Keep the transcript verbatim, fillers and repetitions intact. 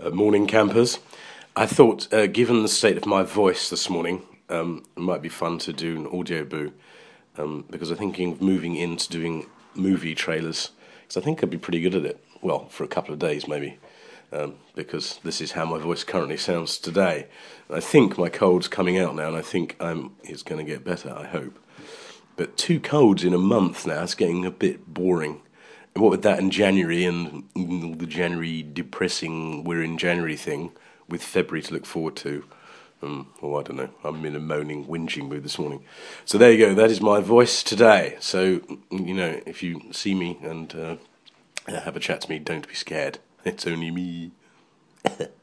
Uh, morning, campers. I thought, uh, given the state of my voice this morning, um, it might be fun to do an audio boo, um, because I'm thinking of moving into doing movie trailers, because I think I'd be pretty good at it. Well, for a couple of days, maybe, um, because this is how my voice currently sounds today. I think my cold's coming out now, and I think I'm, it's going to get better, I hope. But two colds in a month now, it's getting a bit boring. And what with that in January and the January depressing, we're in January thing, with February to look forward to. Um, oh, I don't know, I'm in a moaning, whinging mood this morning. So there you go, that is my voice today. So, you know, if you see me and uh, have a chat to me, don't be scared. It's only me.